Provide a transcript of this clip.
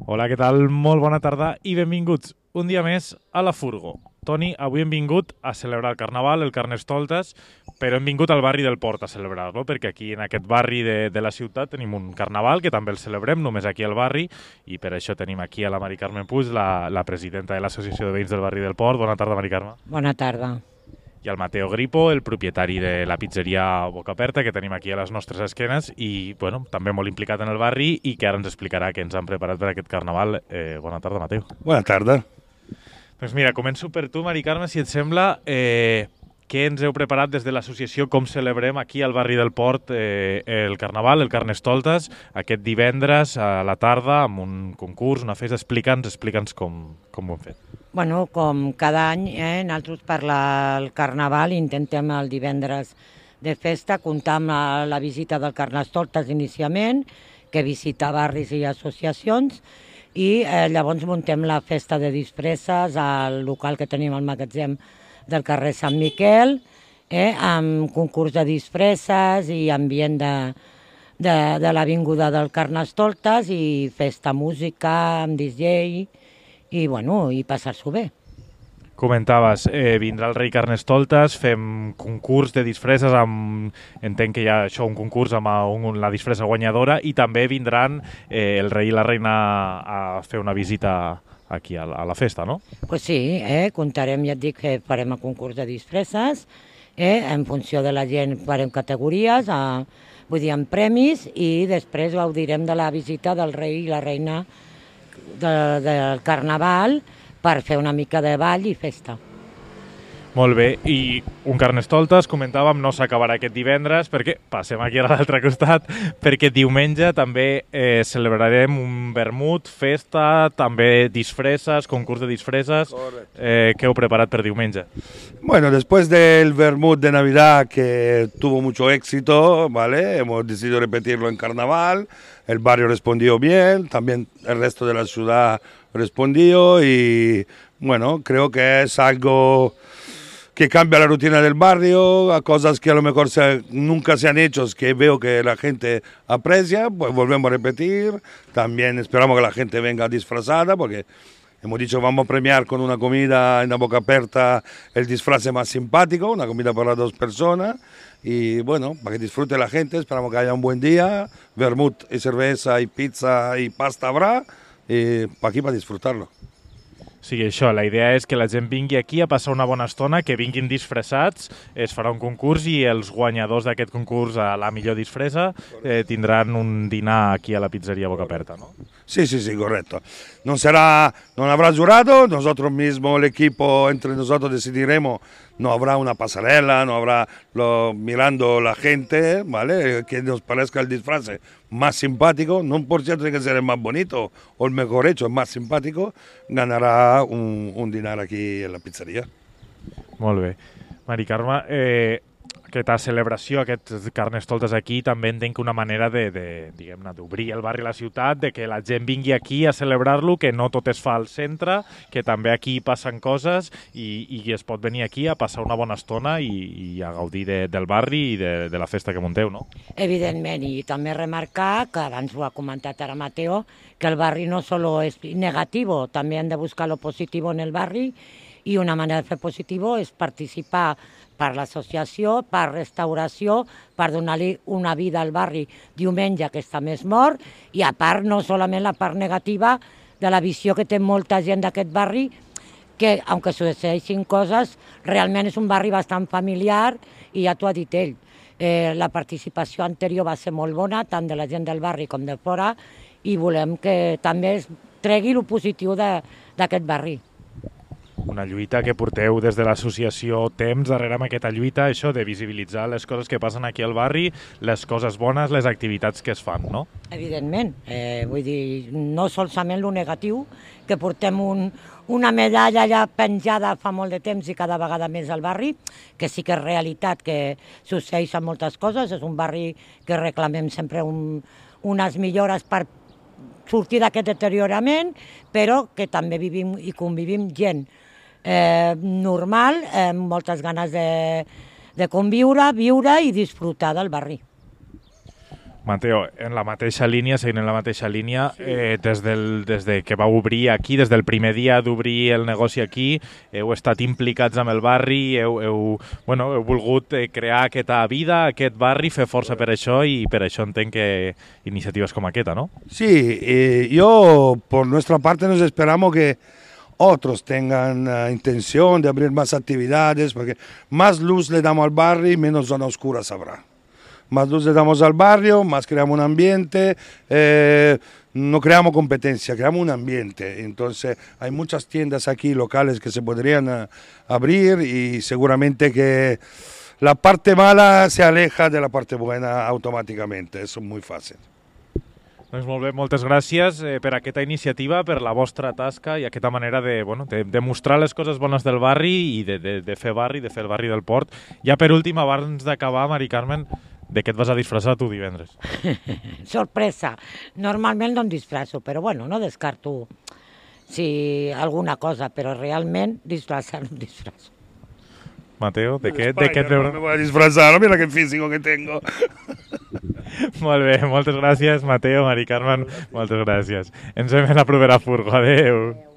Hola, què tal? Molt bona tarda i benvinguts un dia més a la Furgo. Toni, avui hem vingut a celebrar el Carnaval, el Carnestoltes, però hem vingut al barri del Port a celebrar-lo, perquè aquí en aquest barri de la ciutat tenim un Carnaval que també el celebrem només aquí al barri, i per això tenim aquí a la Mari Carmen Puig, la presidenta de l'Associació de Veïns del Barri del Port. Bona tarda, Mari Carme. Bona tarda. I el Mateo Gripo, el propietari de la pizzeria Boca Aperta, que tenim aquí a les nostres esquenes i bueno, també molt implicat en el barri i que ara ens explicarà què ens han preparat per aquest Carnaval. Bona tarda, Mateo. Bona tarda. Doncs mira, començo per tu, Mari Carme, si et sembla. Què ens heu preparat des de l'associació? Com celebrem aquí al barri del Port el Carnaval, el Carnestoltes, aquest divendres a la tarda amb un concurs, una festa? Explica'ns com ho hem fet. Bueno, com cada any, nosaltres per el Carnaval intentem el divendres de festa comptar amb la visita del Carnestoltes inicialment, que visita barris i associacions, i llavors muntem la festa de disfresses al local que tenim al magatzem del carrer Sant Miquel, amb concurs de disfresses i ambient de l'avinguda del Carnestoltes i festa, música, amb DJ i, bueno, i passar-s'ho bé. Comentaves, vindrà el rei Carnestoltes, fem concurs de disfresses, entenc que hi ha un concurs amb la disfressa guanyadora, i també vindran el rei i la reina a fer una visita aquí a la festa, no? Pues sí, comptarem, ja et dic, que farem el concurs de disfresses, en funció de la gent farem categories, vull dir, amb premis, i després gaudirem de la visita del rei i la reina del Carnaval per fer una mica de ball i festa. Molt bé, i un Carnestoltes, comentàvem, no s'acabarà aquest divendres, perquè passem aquí a l'altre costat, perquè diumenge també celebrarem un vermut, festa, també disfresses, concurs de disfresses. Què heu preparat per diumenge? Bueno, después del vermut de Navidad, que tuvo mucho éxito, ¿vale? Hemos decidido repetirlo en Carnaval, el barrio respondió bien, también el resto de la ciudad respondió y, bueno, creo que es algo que cambia la rutina del barrio, a cosas que a lo mejor nunca se han hecho, que veo que la gente aprecia, pues volvemos a repetir. También esperamos que la gente venga disfrazada, porque hemos dicho vamos a premiar con una comida en la Boca Aperta el disfraz más simpático, una comida para 2 personas. Y bueno, para que disfrute la gente, esperamos que haya un buen día, vermut y cerveza y pizza y pasta habrá, y aquí para disfrutarlo. Sí, això, la idea és que la gent vingui aquí a passar una bona estona, que vinguin disfressats, es farà un concurs i els guanyadors d'aquest concurs a la millor disfressa tindran un dinar aquí a la pizzeria Boca Aperta, ¿no? Sí, correcto. No habrá jurado, nosotros mismos, el equipo, entre nosotros decidiremos, no habrá una pasarela, no habrá mirando la gente, ¿vale? Que nos parezca el disfraz más simpático, no por cierto tiene que ser el más bonito o el mejor hecho, el más simpático, ganará un dinar aquí en la pizzeria. Molt bé. Mari Carme, aquesta celebració, aquests Carnestoltes aquí, també entenc que una manera diguem-ne, d'obrir el barri a la ciutat, de que la gent vingui aquí a celebrar-lo, que no tot es fa al centre, que també aquí passen coses i es pot venir aquí a passar una bona estona i a gaudir del barri i de la festa que munteu, no? Evidentment, i també remarcar, que abans ho ha comentat ara Mateo, que el barri no solo es negativo, també hem de buscar lo positivo en el barri, i una manera de fer positivo és participar per l'associació, per restauració, per donar-li una vida al barri diumenge que està més mort, i a part no solament la part negativa de la visió que té molta gent d'aquest barri, que, aunque succeeixin coses, realment és un barri bastant familiar i ja t'ho ha dit ell. La participació anterior va ser molt bona, tant de la gent del barri com de fora, i volem que també es tregui el positiu d'aquest barri. Una lluita que porteu des de l'associació temps darrere amb aquesta lluita, això de visibilitzar les coses que passen aquí al barri, les coses bones, les activitats que es fan, no? Evidentment, vull dir, no solament el negatiu, que portem una medalla ja penjada fa molt de temps i cada vegada més al barri, que sí que és realitat, que succeeixen moltes coses, és un barri que reclamem sempre unes millores per sortir d'aquest deteriorament, però que també vivim i convivim gent normal, amb moltes ganes de conviure, viure i disfrutar del barri. Mateo, en la mateixa línia, seguint en la mateixa línia, des de que vau obrir aquí, des del primer dia d'obrir el negoci aquí, heu estat implicats amb el barri, heu volgut crear aquesta vida, aquest barri, fer força per això i per això entenc que iniciatives com aquesta, ¿no? Sí, yo por nuestra parte nos esperamos que otros tengan intención de abrir más actividades, porque más luz le damos al barrio y menos zona oscura habrá. Más luz le damos al barrio, más creamos un ambiente, no creamos competencia, creamos un ambiente. Entonces hay muchas tiendas aquí locales que se podrían abrir y seguramente que la parte mala se aleja de la parte buena automáticamente, eso es muy fácil. Doncs molt bé, moltes gràcies per aquesta iniciativa, per la vostra tasca i aquesta manera de mostrar les coses bones del barri i de fer barri, de fer el barri del Port. Ja per últim, abans d'acabar, Mari Carmen, de què et vas a disfressar tu divendres? Sorpresa. Normalment no em disfresso, però bueno, no descarto si alguna cosa, però realment disfressar no em disfresso. Mateo, ¿de qué et veuràs? Me voy a disfrazar, no mira qué físico que tengo. Molt bé, moltes gràcies, Mateo, Mari Carmen, moltes gràcies. Ens veiem a la propera furgo. Adéu.